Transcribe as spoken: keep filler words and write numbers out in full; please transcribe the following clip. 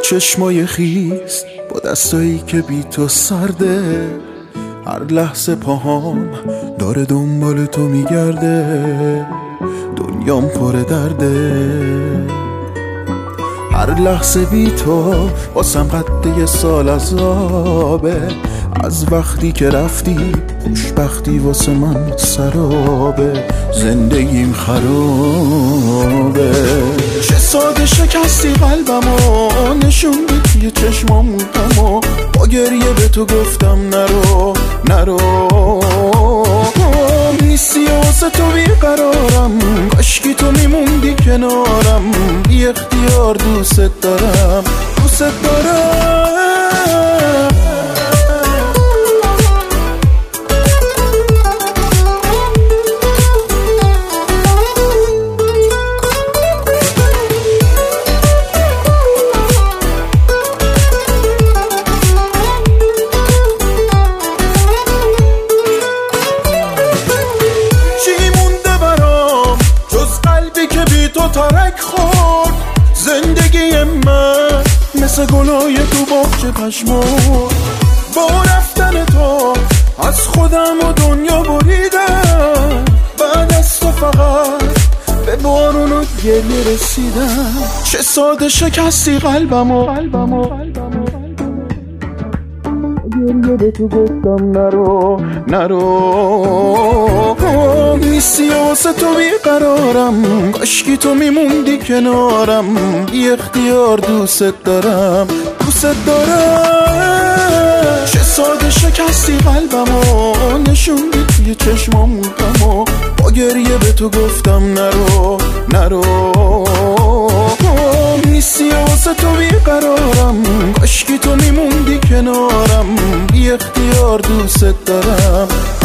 چشمای خیس با دستایی که بی تو سرده، هر لحظه پاهام داره دنبال تو میگرده، دنیام پر درده. هر لحظه بی تو واسم قد یه سال عذابه، از وقتی که رفتی خوشبختی واسه من سرابه، زندگیم خرابه. چه ساده شکستی قلبمو، نشون بدی چشمامو، با گریه به تو گفتم نرو نرو. نیستی واسه تو بیقرارم، کاشکی تو میموندی کنارم، بی اختیار دوست دارم دوست دارم. تارک خورد زندگی من، مثل گلای تو باغچه پشمرد. با رفتن تو از خودم و دنیا بریدم، بعد از تو فقط به بارون و گریه رسیدم. چه ساده شکستی قلبمو، قلبمو گریه به تو گفتم نرو نرو. نیستی واسه تو بیقرارم، کاشکی تو میموندی کنارم، بی اختیار دوست دارم دوست دارم. چه ساده شکستی قلبمو، نشون بدی چشمامو، با گریه به تو گفتم نرو نرو. نیستی واسه تو بیقرارم، کاشکی تو میموندی کنارم، بی اختیار دوست دارم